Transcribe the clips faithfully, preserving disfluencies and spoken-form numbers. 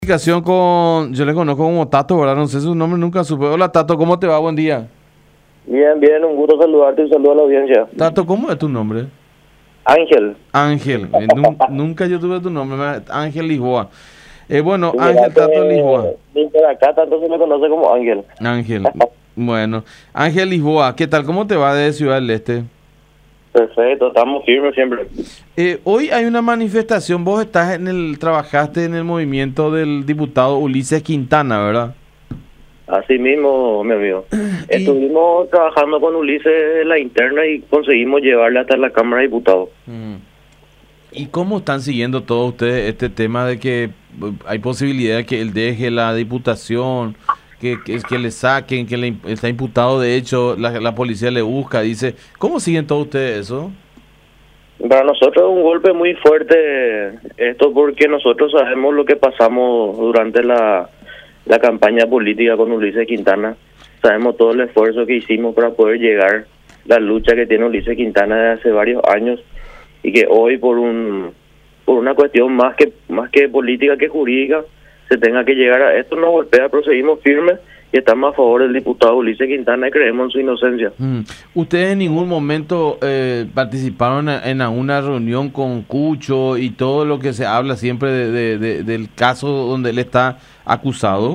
Comunicación con, yo le conozco como Tato, ¿verdad? No sé su nombre, nunca supe. Hola Tato, ¿cómo te va? Buen día. Bien, bien, un gusto saludarte y un saludo a la audiencia. Tato, ¿cómo es tu nombre? Ángel. Ángel, eh, nun- nunca yo tuve tu nombre, me- Ángel Lisboa. Eh, bueno, Y mira Ángel Tato Lisboa. que ni por acá tanto se me conoce como Ángel. Ángel, bueno. Ángel Lisboa, ¿qué tal? ¿Cómo te va de Ciudad del Este? Perfecto, estamos firmes siempre. Eh, hoy hay una manifestación, vos estás en el, trabajaste en el movimiento del diputado Ulises Quintana, ¿verdad? Así mismo, mi amigo. Y- Estuvimos trabajando con Ulises en la interna y conseguimos llevarle hasta la Cámara de Diputados. Mm. ¿Y cómo están siguiendo todos ustedes este tema de que eh, hay posibilidad de que él deje la diputación, que, que, que le saquen, que le, imp- está imputado, de hecho, la, la policía le busca, dice, ¿cómo siguen todos ustedes eso? Para nosotros es un golpe muy fuerte esto porque nosotros sabemos lo que pasamos durante la, la campaña política con Ulises Quintana. Sabemos todo el esfuerzo que hicimos para poder llegar, la lucha que tiene Ulises Quintana desde hace varios años y que hoy por un por una cuestión más que más que política que jurídica se tenga que llegar a esto. Nos golpea, pero seguimos firmes y estamos a favor del diputado Ulises Quintana y creemos en su inocencia. Mm. ¿Ustedes en ningún momento eh, participaron en, en una reunión con Cucho y todo lo que se habla siempre de, de- de- del caso donde él está acusado?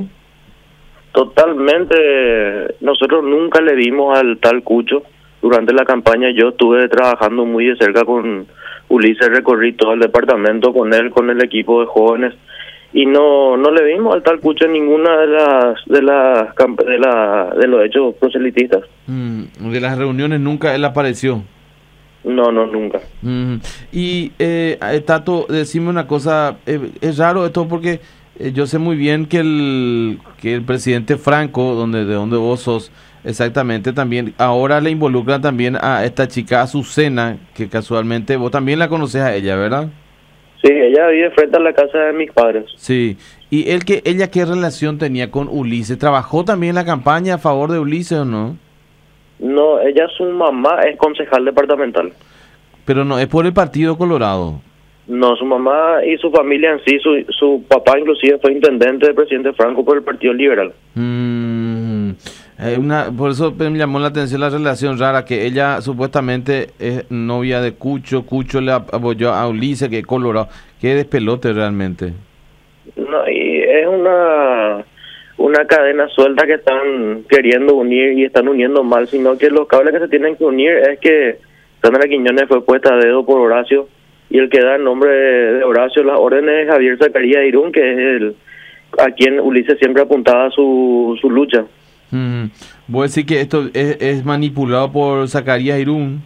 Totalmente, nosotros nunca le dimos al tal Cucho. Durante la campaña yo estuve trabajando muy de cerca con Ulises, recorrí todo el departamento con él, con el equipo de jóvenes, y no no le dimos al tal Cucho en ninguna de las de las camp- de la de los hechos proselitistas. Mm, de las reuniones nunca él apareció. No, no, nunca. Mm. Y eh, eh, Tato, decime una cosa, eh, es raro esto porque eh, yo sé muy bien que el que el presidente Franco, donde de donde vos sos exactamente también, ahora le involucran también a esta chica Azucena, que casualmente vos también la conoces a ella, ¿verdad? Sí, ella vive frente a la casa de mis padres. Sí. ¿Y él que ella qué relación tenía con Ulises? ¿Trabajó también en la campaña a favor de Ulises o no? No, ella, su mamá es concejal departamental. Pero no, es por el Partido Colorado. No, su mamá y su familia en sí, su, su papá inclusive fue intendente del presidente Franco por el Partido Liberal. Mm, eh, una, por eso me llamó la atención la relación rara, que ella supuestamente es novia de Cucho, Cucho le ap- apoyó a Ulises, que es colorado. Qué despelote realmente. No, y es una una cadena suelta que están queriendo unir y están uniendo mal, sino que los cables que se tienen que unir es que Sandra Quiñones fue puesta a dedo por Horacio y el que da el nombre de Horacio las órdenes es Javier Zacarías Irún, que es el a quien Ulises siempre apuntaba su, su lucha. Mm, voy a decir que esto es, es manipulado por Zacarías Irún.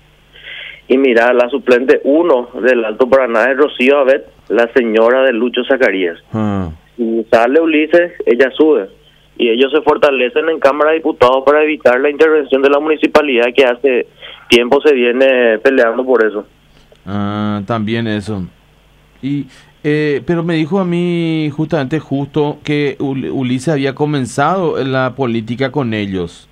Y mira, la suplente uno del Alto Paraná es Rocío Abed, la señora de Lucho Zacarías. Ah. Si sale Ulises, ella sube. Y ellos se fortalecen en Cámara de Diputados para evitar la intervención de la municipalidad que hace tiempo se viene peleando por eso. Ah, también eso. Y, eh, pero me dijo a mí justamente justo que Ul- Ulises había comenzado en la política con ellos.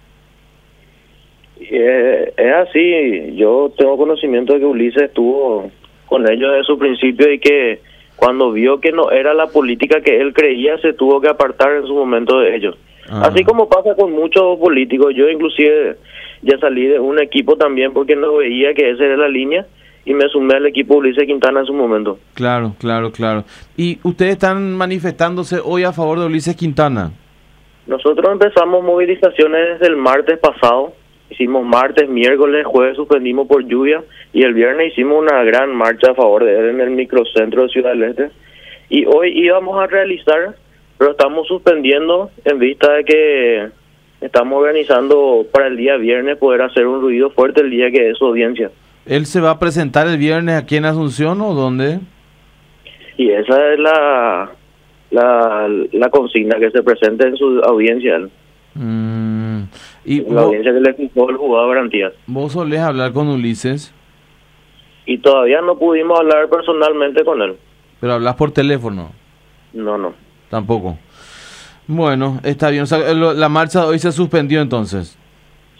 Y, eh, es así, yo tengo conocimiento de que Ulises estuvo con ellos desde su principio y que cuando vio que no era la política que él creía, se tuvo que apartar en su momento de ellos. Ah. Así como pasa con muchos políticos, yo inclusive ya salí de un equipo también porque no veía que esa era la línea y me sumé al equipo Ulises Quintana en su momento. Claro, claro, claro. ¿Y ustedes están manifestándose hoy a favor de Ulises Quintana? Nosotros empezamos movilizaciones desde el martes pasado. Hicimos martes, miércoles, jueves suspendimos por lluvia y el viernes hicimos una gran marcha a favor de él en el microcentro de Ciudad del Este. Y hoy íbamos a realizar, pero estamos suspendiendo en vista de que estamos organizando para el día viernes poder hacer un ruido fuerte el día que es su audiencia. ¿Él se va a presentar el viernes aquí en Asunción o dónde? Y esa es la, la, la consigna, que se presente en su audiencia, Mm, ¿y la vos, audiencia que le fijó el juzgado de garantías. vos solés hablar con Ulises, Y todavía no pudimos hablar personalmente con él. pero hablas por teléfono? No, no. Tampoco. Bueno, está bien. O sea, lo- la marcha de hoy se suspendió entonces.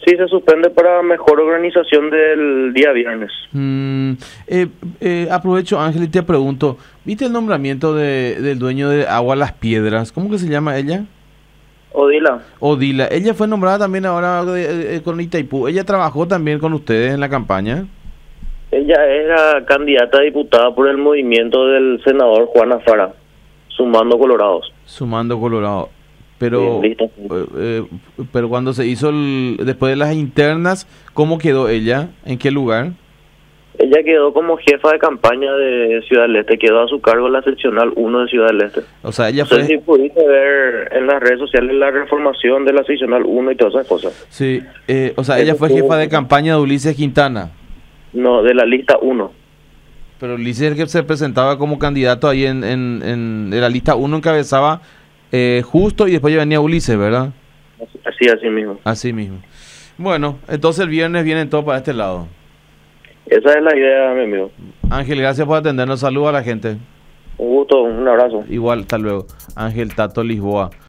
Sí, se suspende para mejor organización del día viernes. Mm, eh, eh, aprovecho, Ángel, y te pregunto, ¿viste el nombramiento de, del dueño de Agua Las Piedras? ¿Cómo que se llama ella? Odila, Odila. Ella fue nombrada también ahora de- eh, con Itaipú. ¿Ella trabajó también con ustedes en la campaña? ella era candidata a diputada por el movimiento del senador Juan Azara, sumando colorados. Sumando Colorado. Pero, Sí, listo. eh, eh, pero cuando se hizo el, después de las internas, ¿cómo quedó ella? ¿En qué lugar? Ella quedó como jefa de campaña de Ciudad del Este, quedó a su cargo la seccional uno de Ciudad del Este. O sea, ella No sé fue... si pudiste ver en las redes sociales la reformación de la seccional uno y todas esas cosas. Sí, eh, o sea, ella fue jefa de campaña de Ulises Quintana. No, de la lista uno. Pero Ulises es el que se presentaba como candidato ahí en, en, en, en la lista uno, encabezaba eh, Justo y después ya venía Ulises, ¿verdad? Así, así mismo. Así mismo. Bueno, entonces el viernes vienen todos para este lado. Esa es la idea, mi amigo. Ángel, gracias por atendernos. Saludos a la gente. Un gusto, un abrazo. Igual, hasta luego. Ángel Tato Lisboa.